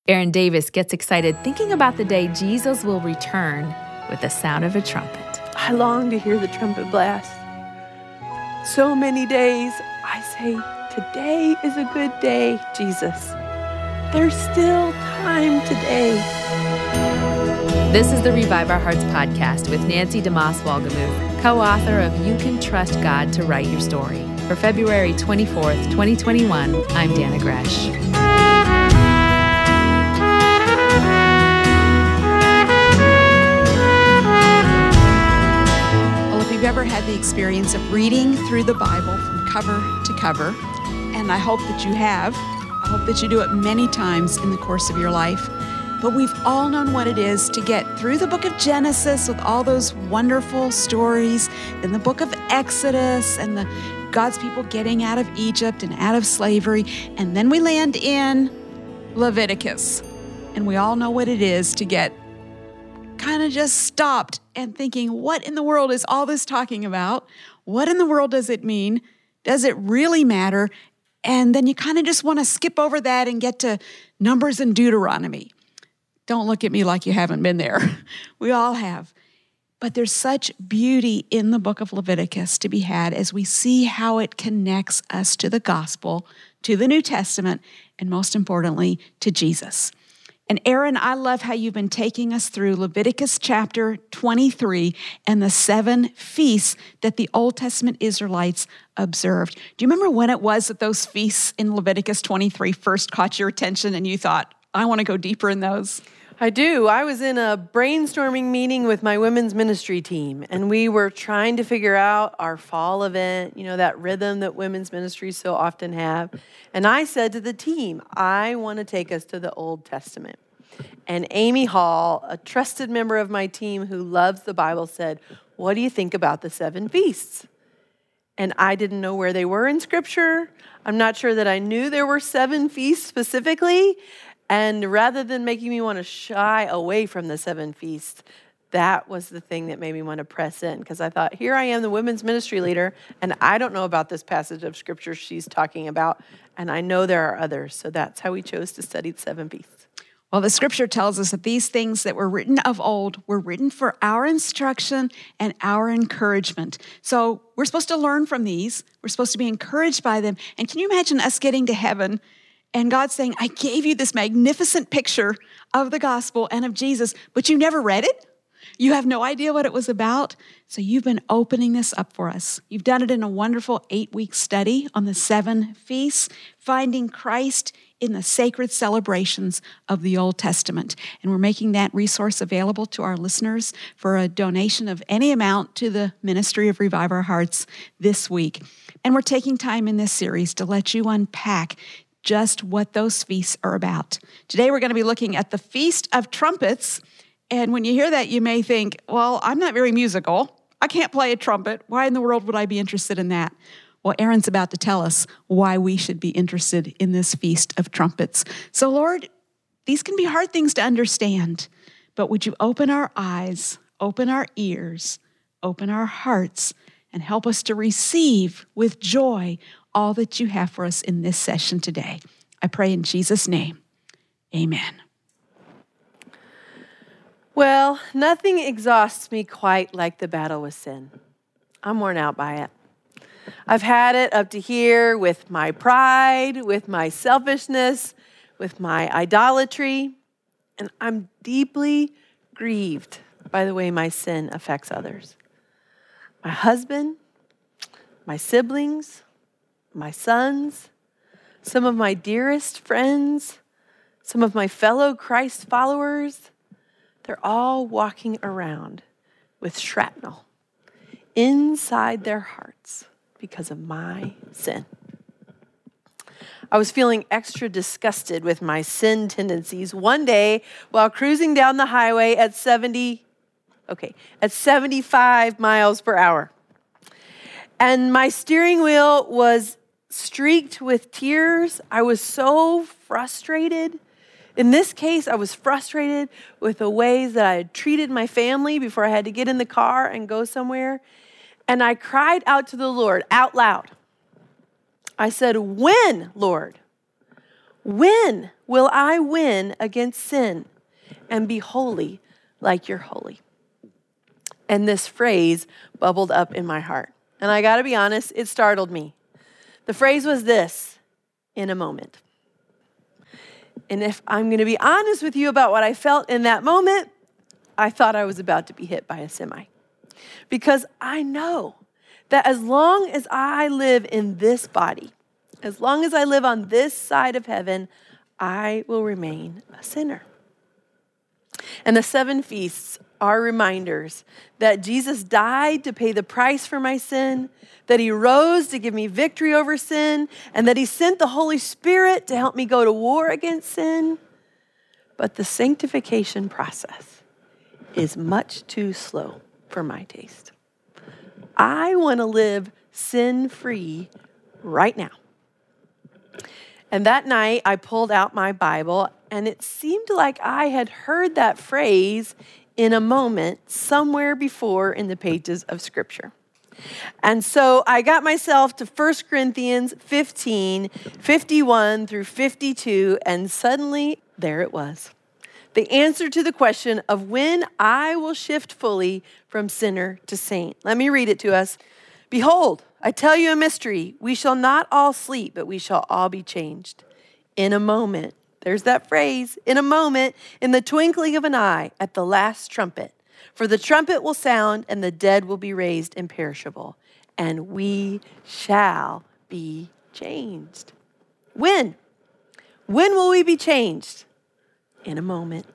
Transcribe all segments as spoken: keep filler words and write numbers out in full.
Aaron Davis gets excited thinking about the day Jesus will return with the sound of a trumpet. I long to hear the trumpet blast. So many days I say, today is a good day, Jesus. There's still time today. This is the Revive Our Hearts podcast with Nancy DeMoss Wolgemuth, co-author of You Can Trust God to Write Your Story. For February twenty-fourth, twenty twenty-one, I'm Dana Gresh. Well, if you've ever had the experience of reading through the Bible from cover to cover, and I hope that you have, I hope that you do it many times in the course of your life, but we've all known what it is to get through the book of Genesis with all those wonderful stories, then the book of Exodus and the God's people getting out of Egypt and out of slavery, and then we land in Leviticus. And we all know what it is to get kind of just stopped and thinking, what in the world is all this talking about? What in the world does it mean? Does it really matter? And then you kind of just want to skip over that and get to Numbers and Deuteronomy. Don't look at me like you haven't been there. We all have. But there's such beauty in the book of Leviticus to be had as we see how it connects us to the gospel, to the New Testament, and most importantly, to Jesus. And Aaron, I love how you've been taking us through Leviticus chapter twenty-three and the seven feasts that the Old Testament Israelites observed. Do you remember when it was that those feasts in Leviticus twenty-three first caught your attention and you thought, I want to go deeper in those? I do. I was in a brainstorming meeting with my women's ministry team, and we were trying to figure out our fall event, you know, that rhythm that women's ministries so often have. And I said to the team, I want to take us to the Old Testament. And Amy Hall, a trusted member of my team who loves the Bible, said, what do you think about the seven feasts? And I didn't know where they were in Scripture. I'm not sure that I knew there were seven feasts specifically. And rather than making me want to shy away from the seven feasts, that was the thing that made me want to press in, because I thought, here I am, the women's ministry leader, and I don't know about this passage of Scripture she's talking about, and I know there are others. So that's how we chose to study the seven feasts. Well, the Scripture tells us that these things that were written of old were written for our instruction and our encouragement. So we're supposed to learn from these. We're supposed to be encouraged by them. And can you imagine us getting to heaven and God saying, I gave you this magnificent picture of the gospel and of Jesus, but you never read it? You have no idea what it was about? So you've been opening this up for us. You've done it in a wonderful eight-week study on the seven feasts, finding Christ in the sacred celebrations of the Old Testament. And we're making that resource available to our listeners for a donation of any amount to the Ministry of Revive Our Hearts this week. And we're taking time in this series to let you unpack just what those feasts are about. Today we're going to be looking at the Feast of Trumpets. And when you hear that, you may think, well, I'm not very musical. I can't play a trumpet. Why in the world would I be interested in that? Well, Aaron's about to tell us why we should be interested in this Feast of Trumpets. So, Lord, these can be hard things to understand, but would you open our eyes, open our ears, open our hearts, and help us to receive with joy all that you have for us in this session today. I pray in Jesus' name, amen. Well, nothing exhausts me quite like the battle with sin. I'm worn out by it. I've had it up to here with my pride, with my selfishness, with my idolatry, and I'm deeply grieved by the way my sin affects others. My husband, my siblings, my sons, some of my dearest friends, some of my fellow Christ followers, they're all walking around with shrapnel inside their hearts because of my sin. I was feeling extra disgusted with my sin tendencies one day while cruising down the highway at seventy, okay, at seventy-five miles per hour. And my steering wheel was streaked with tears. I was so frustrated. In this case, I was frustrated with the ways that I had treated my family before I had to get in the car and go somewhere. And I cried out to the Lord out loud. I said, when, Lord? When will I win against sin and be holy like you're holy? And this phrase bubbled up in my heart. And I got to be honest, it startled me. The phrase was this: in a moment. And if I'm going to be honest with you about what I felt in that moment, I thought I was about to be hit by a semi. Because I know that as long as I live in this body, as long as I live on this side of heaven, I will remain a sinner. And the seven feasts are reminders that Jesus died to pay the price for my sin, that he rose to give me victory over sin, and that he sent the Holy Spirit to help me go to war against sin. But the sanctification process is much too slow for my taste. I want to live sin-free right now. And that night, I pulled out my Bible, and it seemed like I had heard that phrase in a moment somewhere before in the pages of Scripture. And so I got myself to First Corinthians fifteen, fifty-one through fifty-two, and suddenly there it was. The answer to the question of when I will shift fully from sinner to saint. Let me read it to us. Behold, I tell you a mystery. We shall not all sleep, but we shall all be changed. In a moment, there's that phrase, in a moment, in the twinkling of an eye, at the last trumpet. For the trumpet will sound, and the dead will be raised imperishable, and we shall be changed. When? When will we be changed? In a moment.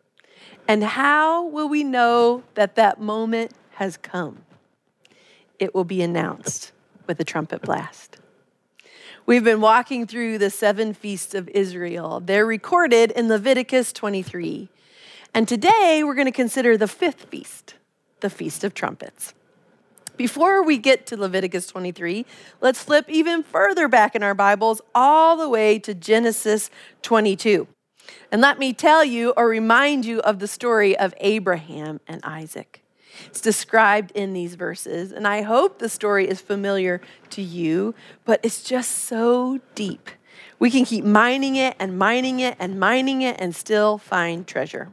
And how will we know that that moment has come? It will be announced with a trumpet blast. We've been walking through the seven feasts of Israel. They're recorded in Leviticus twenty-three. And today we're going to consider the fifth feast, the Feast of Trumpets. Before we get to Leviticus twenty-three, let's flip even further back in our Bibles all the way to Genesis twenty-two. And let me tell you or remind you of the story of Abraham and Isaac. It's described in these verses, and I hope the story is familiar to you, but it's just so deep. We can keep mining it and mining it and mining it and still find treasure.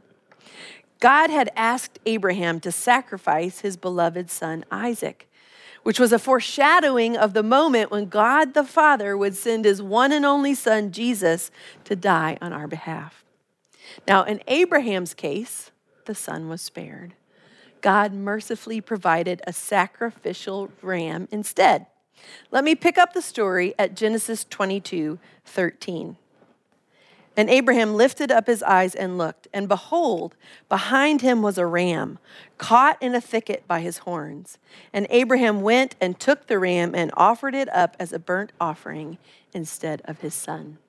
God had asked Abraham to sacrifice his beloved son Isaac, which was a foreshadowing of the moment when God the Father would send his one and only son, Jesus, to die on our behalf. Now, in Abraham's case, the son was spared. God mercifully provided a sacrificial ram instead. Let me pick up the story at Genesis twenty-two, thirteen. And Abraham lifted up his eyes and looked, and behold, behind him was a ram, caught in a thicket by his horns. And Abraham went and took the ram and offered it up as a burnt offering instead of his son.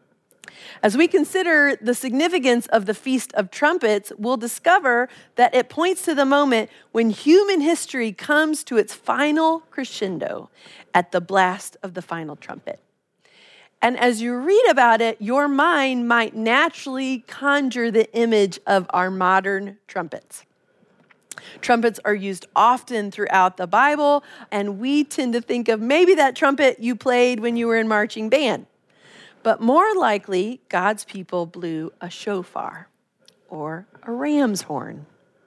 As we consider the significance of the Feast of Trumpets, we'll discover that it points to the moment when human history comes to its final crescendo at the blast of the final trumpet. And as you read about it, your mind might naturally conjure the image of our modern trumpets. Trumpets are used often throughout the Bible, and we tend to think of maybe that trumpet you played when you were in marching band. But more likely, God's people blew a shofar or a ram's horn.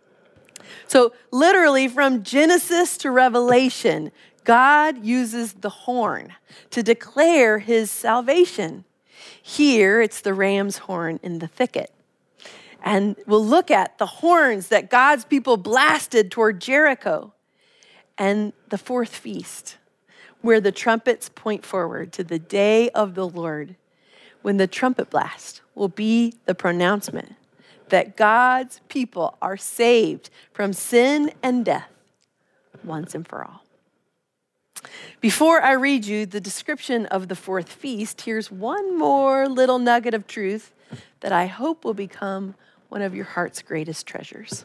So literally from Genesis to Revelation, God uses the horn to declare his salvation. Here, it's the ram's horn in the thicket. And we'll look at the horns that God's people blasted toward Jericho. And the fourth feast, where the trumpets point forward to the day of the Lord, when the trumpet blast will be the pronouncement that God's people are saved from sin and death once and for all. Before I read you the description of the fourth feast, here's one more little nugget of truth that I hope will become one of your heart's greatest treasures.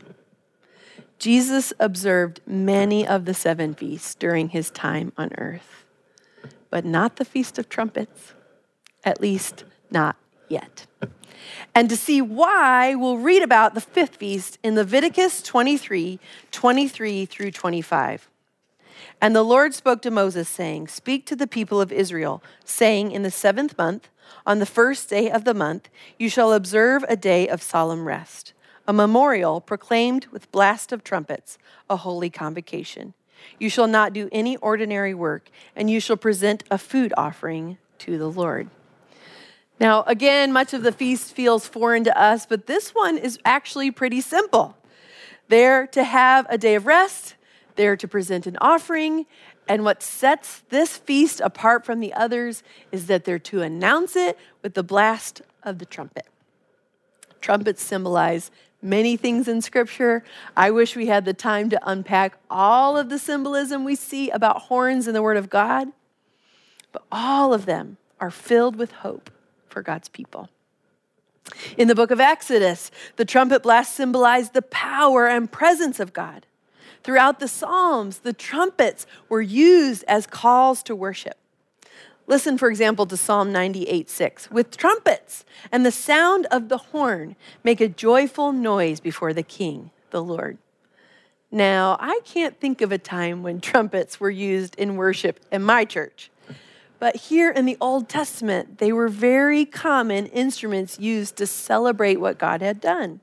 Jesus observed many of the seven feasts during his time on earth, but not the Feast of Trumpets, at least not yet. And to see why, we'll read about the fifth feast in Leviticus twenty-three, twenty-three through twenty-five. And the Lord spoke to Moses, saying, speak to the people of Israel, saying, in the seventh month, on the first day of the month, you shall observe a day of solemn rest, a memorial proclaimed with blast of trumpets, a holy convocation. You shall not do any ordinary work, and you shall present a food offering to the Lord. Now, again, much of the feast feels foreign to us, but this one is actually pretty simple. They're to have a day of rest, they're to present an offering, and what sets this feast apart from the others is that they're to announce it with the blast of the trumpet. Trumpets symbolize many things in Scripture. I wish we had the time to unpack all of the symbolism we see about horns in the Word of God, but all of them are filled with hope for God's people. In the book of Exodus, the trumpet blast symbolized the power and presence of God. Throughout the Psalms, the trumpets were used as calls to worship. Listen, for example, to Psalm ninety-eight six. With trumpets and the sound of the horn, make a joyful noise before the King, the Lord. Now, I can't think of a time when trumpets were used in worship in my church. But here in the Old Testament, they were very common instruments used to celebrate what God had done.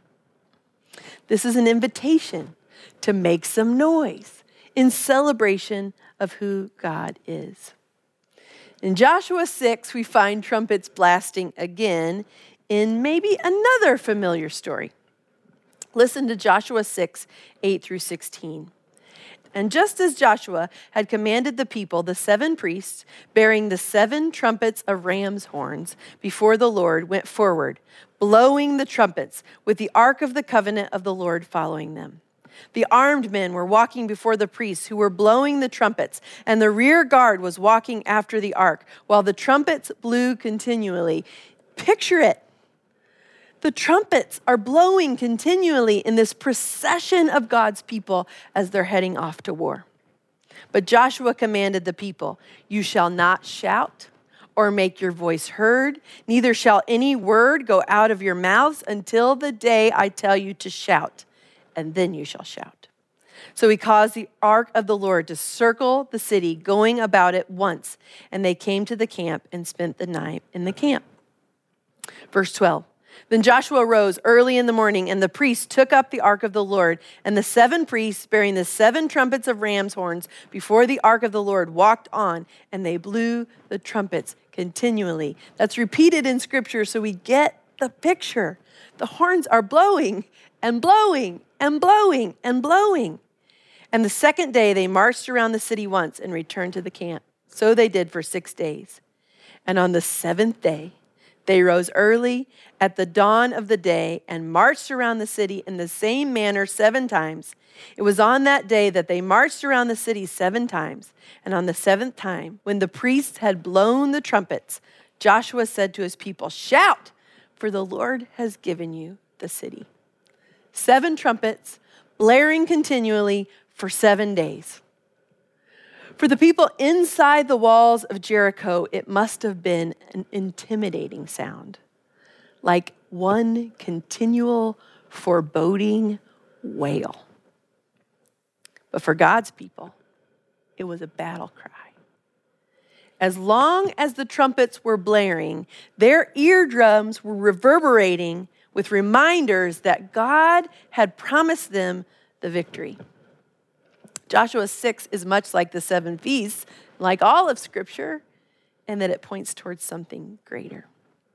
This is an invitation to make some noise in celebration of who God is. In Joshua six, we find trumpets blasting again in maybe another familiar story. Listen to Joshua six, eight through sixteen. And just as Joshua had commanded the people, the seven priests, bearing the seven trumpets of ram's horns before the Lord, went forward, blowing the trumpets, with the ark of the covenant of the Lord following them. The armed men were walking before the priests who were blowing the trumpets, and the rear guard was walking after the ark, while the trumpets blew continually. Picture it. The trumpets are blowing continually in this procession of God's people as they're heading off to war. But Joshua commanded the people, you shall not shout or make your voice heard, neither shall any word go out of your mouths until the day I tell you to shout, and then you shall shout. So he caused the ark of the Lord to circle the city, going about it once, and they came to the camp and spent the night in the camp. Verse twelve. Then Joshua rose early in the morning, and the priests took up the ark of the Lord, and the seven priests bearing the seven trumpets of ram's horns before the ark of the Lord walked on, and they blew the trumpets continually. That's repeated in Scripture, so we get the picture. The horns are blowing and blowing and blowing and blowing. And the second day they marched around the city once and returned to the camp. So they did for six days. And on the seventh day, they rose early at the dawn of the day and marched around the city in the same manner seven times. It was on that day that they marched around the city seven times. And on the seventh time, when the priests had blown the trumpets, Joshua said to his people, shout, for the Lord has given you the city. Seven trumpets blaring continually for seven days. For the people inside the walls of Jericho, it must have been an intimidating sound, like one continual foreboding wail. But for God's people, it was a battle cry. As long as the trumpets were blaring, their eardrums were reverberating with reminders that God had promised them the victory. Joshua six is much like the seven feasts, like all of Scripture, and that it points towards something greater.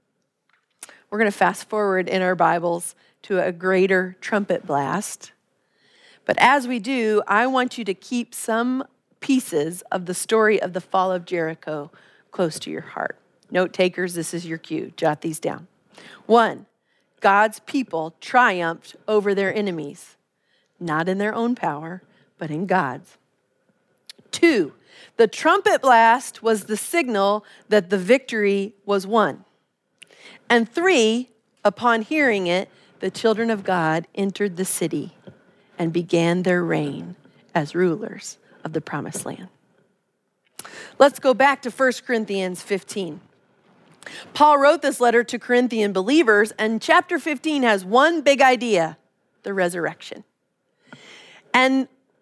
We're going to fast forward in our Bibles to a greater trumpet blast. But as we do, I want you to keep some pieces of the story of the fall of Jericho close to your heart. Note takers, this is your cue. Jot these down. One, God's people triumphed over their enemies, not in their own power, but in God's. Two, the trumpet blast was the signal that the victory was won. And three, upon hearing it, the children of God entered the city and began their reign as rulers of the promised land. Let's go back to First Corinthians fifteen. Paul wrote this letter to Corinthian believers, and chapter fifteen has one big idea, the resurrection. And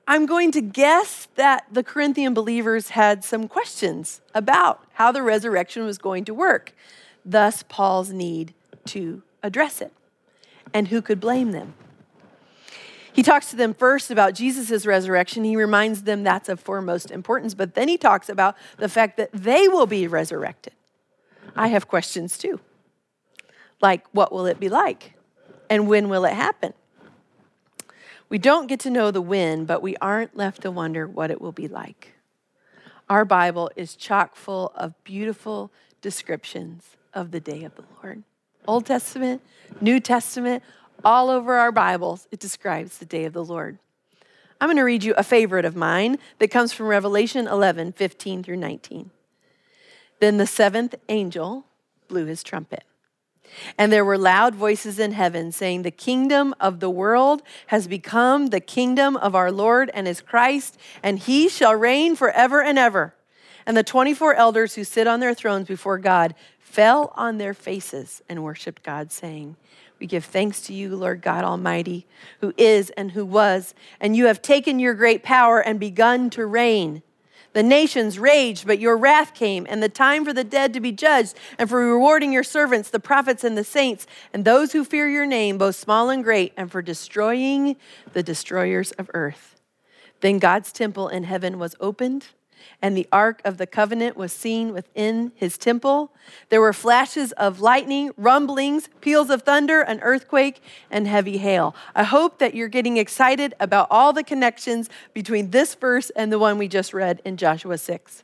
I'm going to guess that the Corinthian believers had some questions about how the resurrection was going to work. Thus, Paul's need to address it. And who could blame them? He talks to them first about Jesus' resurrection. He reminds them that's of foremost importance, but then he talks about the fact that they will be resurrected. I have questions too. Like, what will it be like? And when will it happen? We don't get to know the when, but we aren't left to wonder what it will be like. Our Bible is chock full of beautiful descriptions of the day of the Lord. Old Testament, New Testament, all over our Bibles, it describes the day of the Lord. I'm going to read you a favorite of mine that comes from Revelation eleven, fifteen through nineteen. Then the seventh angel blew his trumpet. And there were loud voices in heaven saying, the kingdom of the world has become the kingdom of our Lord and his Christ, and he shall reign forever and ever. And the twenty-four elders who sit on their thrones before God fell on their faces and worshiped God, saying, we give thanks to you, Lord God Almighty, who is and who was, and you have taken your great power and begun to reign. The nations raged, but your wrath came, and the time for the dead to be judged, and for rewarding your servants, the prophets and the saints, and those who fear your name, both small and great, and for destroying the destroyers of earth. Then God's temple in heaven was opened, and the ark of the covenant was seen within his temple. There were flashes of lightning, rumblings, peals of thunder, an earthquake, and heavy hail. I hope that you're getting excited about all the connections between this verse and the one we just read in Joshua six.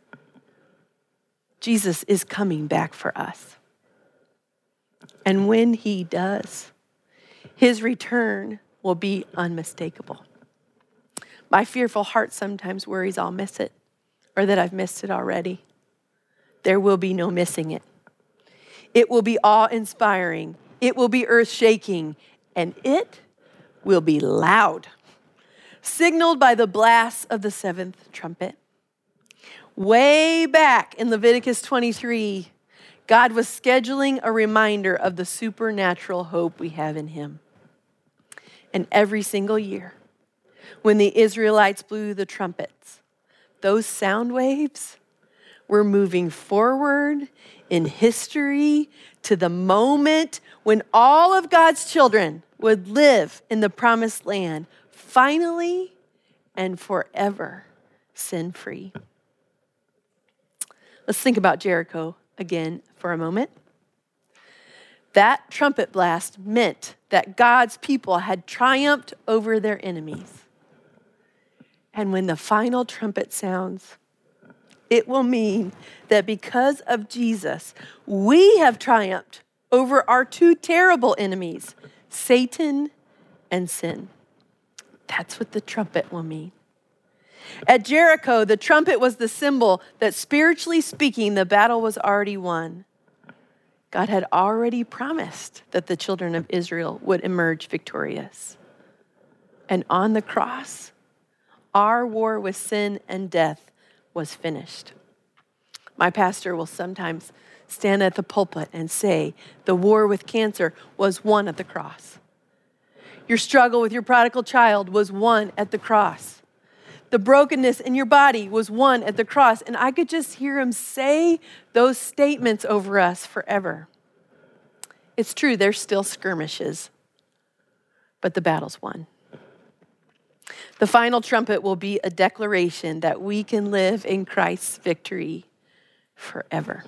Jesus is coming back for us. And when he does, his return will be unmistakable. My fearful heart sometimes worries I'll miss it, or that I've missed it already. There will be no missing it. It will be awe-inspiring. It will be earth-shaking. And it will be loud, signaled by the blast of the seventh trumpet. Way back in Leviticus twenty-three, God was scheduling a reminder of the supernatural hope we have in him. And every single year, when the Israelites blew the trumpets, those sound waves were moving forward in history to the moment when all of God's children would live in the promised land, finally and forever sin-free. Let's think about Jericho again for a moment. That trumpet blast meant that God's people had triumphed over their enemies. And when the final trumpet sounds, it will mean that because of Jesus, we have triumphed over our two terrible enemies, Satan and sin. That's what the trumpet will mean. At Jericho, the trumpet was the symbol that, spiritually speaking, the battle was already won. God had already promised that the children of Israel would emerge victorious. And on the cross, our war with sin and death was finished. My pastor will sometimes stand at the pulpit and say, the war with cancer was won at the cross. Your struggle with your prodigal child was won at the cross. The brokenness in your body was won at the cross. And I could just hear him say those statements over us forever. It's true, there's still skirmishes, but the battle's won. The final trumpet will be a declaration that we can live in Christ's victory forever.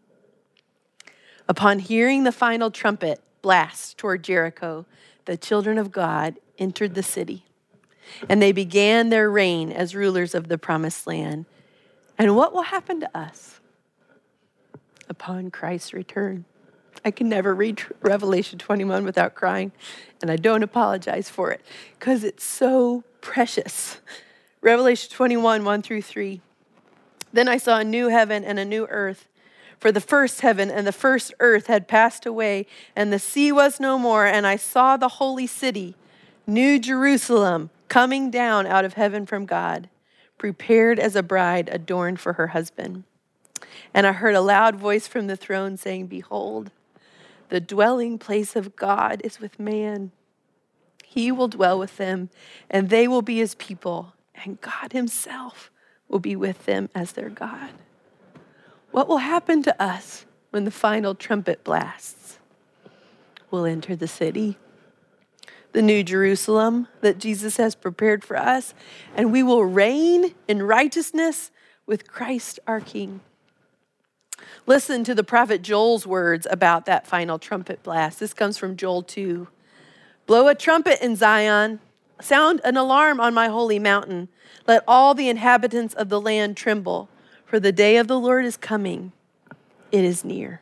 Upon hearing the final trumpet blast toward Jericho, the children of God entered the city, and they began their reign as rulers of the promised land. And what will happen to us upon Christ's return? I can never read Revelation twenty-one without crying, and I don't apologize for it because it's so precious. Revelation twenty-one, one through three. Then I saw a new heaven and a new earth, for the first heaven and the first earth had passed away, and the sea was no more. And I saw the holy city, New Jerusalem, coming down out of heaven from God, prepared as a bride adorned for her husband. And I heard a loud voice from the throne saying, behold, the dwelling place of God is with man. He will dwell with them, and they will be his people, and God himself will be with them as their God. What will happen to us when the final trumpet blasts? We'll enter the city, the new Jerusalem that Jesus has prepared for us, and we will reign in righteousness with Christ our King. Listen to the prophet Joel's words about that final trumpet blast. This comes from Joel two. Blow a trumpet in Zion, sound an alarm on my holy mountain. Let all the inhabitants of the land tremble, for the day of the Lord is coming. It is near.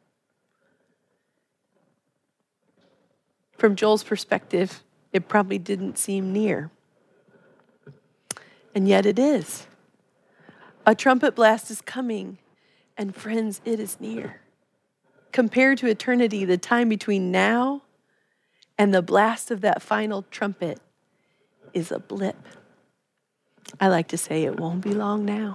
From Joel's perspective, it probably didn't seem near. And yet it is. A trumpet blast is coming, and friends, it is near. Compared to eternity, the time between now and the blast of that final trumpet is a blip. I like to say it won't be long now.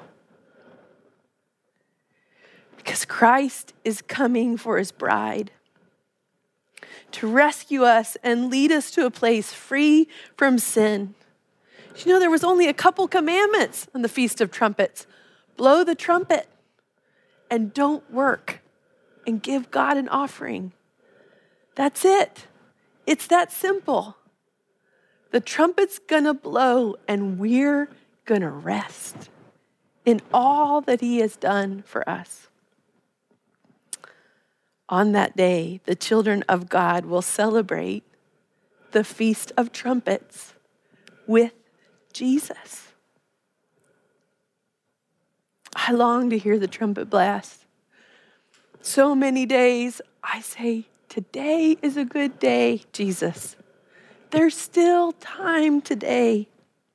Because Christ is coming for his bride to rescue us and lead us to a place free from sin. You know, there was only a couple commandments on the Feast of Trumpets. Blow the trumpet and don't work and give God an offering. That's it. It's that simple. The trumpet's gonna blow and we're gonna rest in all that he has done for us. On that day, the children of God will celebrate the Feast of Trumpets with Jesus. I long to hear the trumpet blast. So many days I say, today is a good day, Jesus. There's still time today.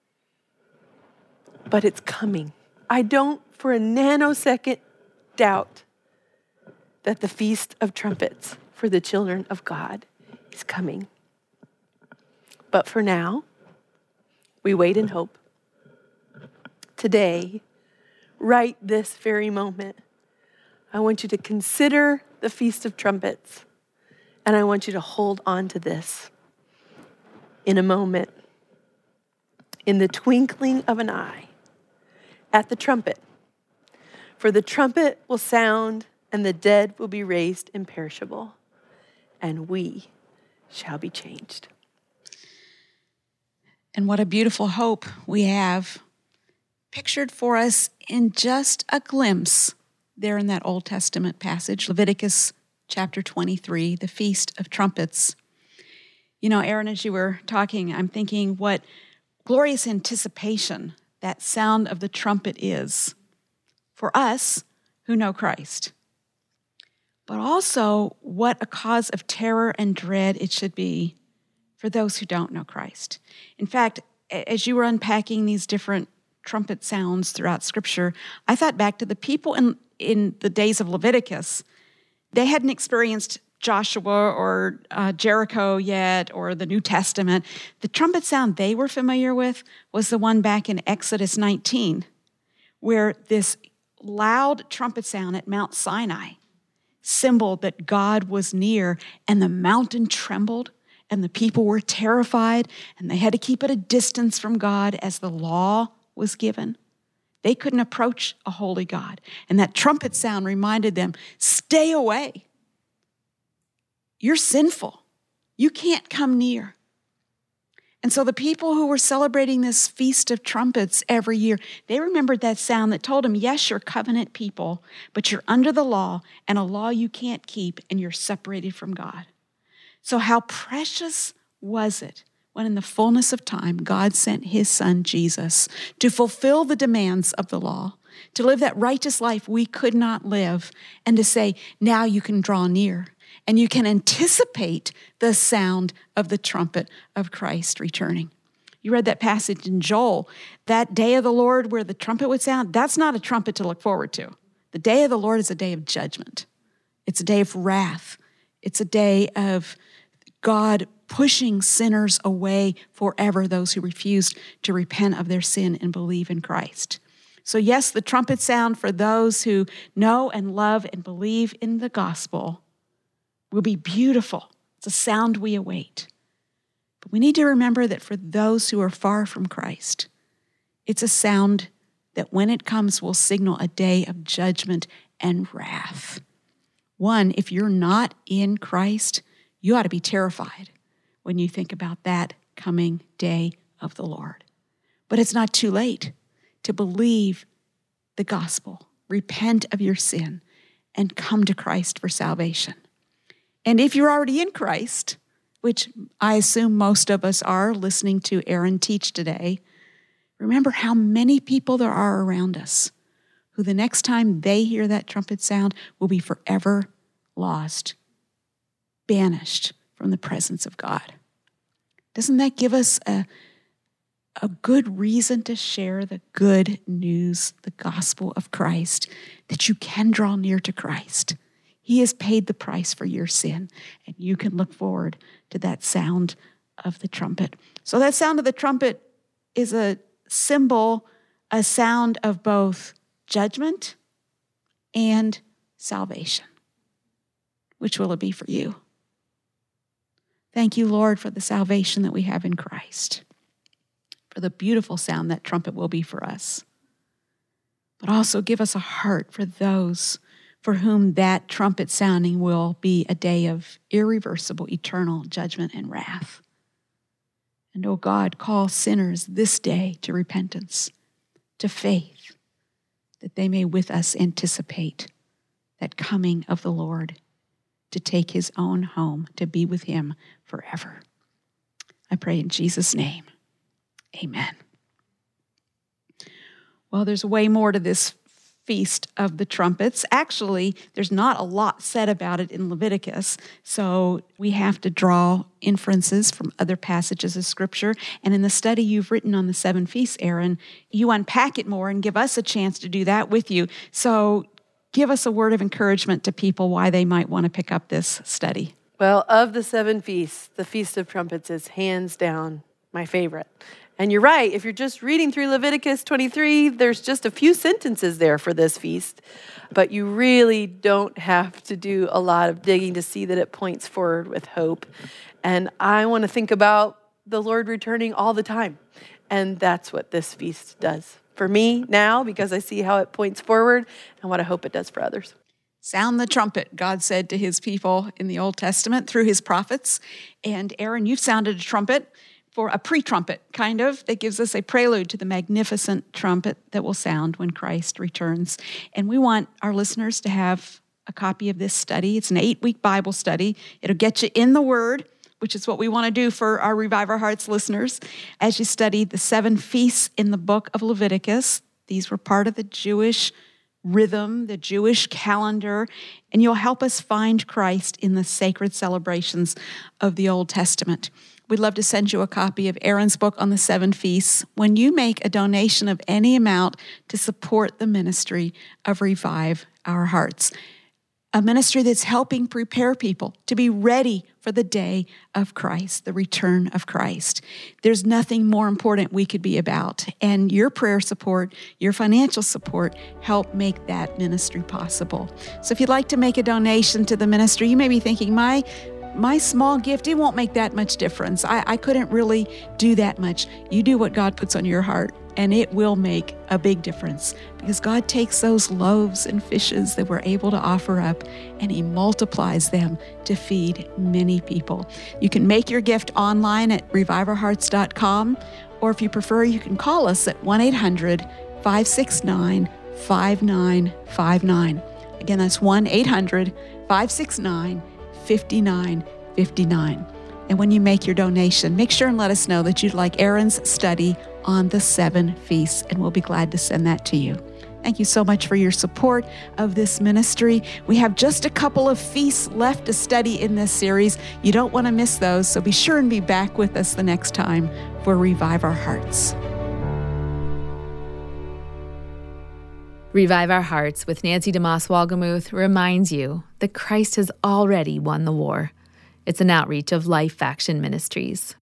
But it's coming. I don't for a nanosecond doubt that the Feast of Trumpets for the children of God is coming. But for now, we wait in hope. Today, right this very moment, I want you to consider the Feast of Trumpets, and I want you to hold on to this. In a moment, in the twinkling of an eye, at the trumpet, for the trumpet will sound and the dead will be raised imperishable, and we shall be changed. And what a beautiful hope we have pictured for us in just a glimpse there in that Old Testament passage, Leviticus chapter twenty-three, the Feast of Trumpets. You know, Aaron, as you were talking, I'm thinking what glorious anticipation that sound of the trumpet is for us who know Christ. But also what a cause of terror and dread it should be for those who don't know Christ. In fact, as you were unpacking these different trumpet sounds throughout Scripture, I thought back to the people in, in the days of Leviticus. They hadn't experienced Joshua or uh, Jericho yet, or the New Testament. The trumpet sound they were familiar with was the one back in Exodus nineteen, where this loud trumpet sound at Mount Sinai symbolized that God was near, and the mountain trembled, and the people were terrified, and they had to keep at a distance from God as the law was given. They couldn't approach a holy God, and that trumpet sound reminded them, stay away. You're sinful. You can't come near. And so the people who were celebrating this Feast of Trumpets every year, they remembered that sound that told them, yes, you're covenant people, but you're under the law, and a law you can't keep, and you're separated from God. So how precious was it when in the fullness of time, God sent his son, Jesus, to fulfill the demands of the law, to live that righteous life we could not live, and to say, now you can draw near. And you can anticipate the sound of the trumpet of Christ returning. You read that passage in Joel, that day of the Lord where the trumpet would sound, that's not a trumpet to look forward to. The day of the Lord is a day of judgment. It's a day of wrath. It's a day of God pushing sinners away forever, those who refused to repent of their sin and believe in Christ. So yes, the trumpet sound for those who know and love and believe in the gospel will be beautiful. It's a sound we await. But we need to remember that for those who are far from Christ, It's a sound that when it comes will signal a day of judgment and wrath. One, if you're not in Christ, you ought to be terrified when you think about that coming day of the Lord. But it's not too late to believe the gospel, repent of your sin, and come to Christ for salvation. And if you're already in Christ, which I assume most of us are listening to Aaron teach today, remember how many people there are around us who the next time they hear that trumpet sound will be forever lost, banished from the presence of God. Doesn't that give us a, a good reason to share the good news, the gospel of Christ, that you can draw near to Christ? He has paid the price for your sin, and you can look forward to that sound of the trumpet. So that sound of the trumpet is a symbol, a sound of both judgment and salvation. Which will it be for you? Thank you, Lord, for the salvation that we have in Christ, for the beautiful sound that trumpet will be for us. But also give us a heart for those for whom that trumpet sounding will be a day of irreversible, eternal judgment and wrath. And, oh God, call sinners this day to repentance, to faith, that they may with us anticipate that coming of the Lord to take his own home, to be with him forever. I pray in Jesus' name, amen. Well, there's way more to this Feast of the Trumpets. Actually, there's not a lot said about it in Leviticus, so we have to draw inferences from other passages of Scripture. And in the study you've written on the seven feasts, Aaron, you unpack it more and give us a chance to do that with you. So give us a word of encouragement to people why they might want to pick up this study. Well, of the seven feasts, the Feast of Trumpets is hands down my favorite. And you're right, if you're just reading through Leviticus twenty-three, there's just a few sentences there for this feast, but you really don't have to do a lot of digging to see that it points forward with hope. And I want to think about the Lord returning all the time, and that's what this feast does for me now, because I see how it points forward and what I hope it does for others. Sound the trumpet, God said to his people in the Old Testament through his prophets. And Aaron, you've sounded a trumpet, for a pre-trumpet, kind of, that gives us a prelude to the magnificent trumpet that will sound when Christ returns. And we want our listeners to have a copy of this study. It's an eight-week Bible study. It'll get you in the Word, which is what we want to do for our Revive Our Hearts listeners, as you study the seven feasts in the book of Leviticus. These were part of the Jewish rhythm, the Jewish calendar, and you'll help us find Christ in the sacred celebrations of the Old Testament. We'd love to send you a copy of Aaron's book on the seven feasts when you make a donation of any amount to support the ministry of Revive Our Hearts, a ministry that's helping prepare people to be ready for the day of Christ, the return of Christ. There's nothing more important we could be about, and your prayer support, your financial support help make that ministry possible. So if you'd like to make a donation to the ministry, you may be thinking, my My small gift, it won't make that much difference. I, I couldn't really do that much. You do what God puts on your heart, and it will make a big difference, because God takes those loaves and fishes that we're able to offer up, and he multiplies them to feed many people. You can make your gift online at revive our hearts dot com, or if you prefer, you can call us at one eight hundred, five six nine, five nine five nine. Again, that's one eight hundred, five six nine, five nine five nine. And when you make your donation, make sure and let us know that you'd like Aaron's study on the seven feasts, and we'll be glad to send that to you. Thank you so much for your support of this ministry. We have just a couple of feasts left to study in this series. You don't want to miss those, so be sure and be back with us the next time for Revive Our Hearts. Revive Our Hearts with Nancy DeMoss Wolgemuth reminds you that Christ has already won the war. It's an outreach of Life Action Ministries.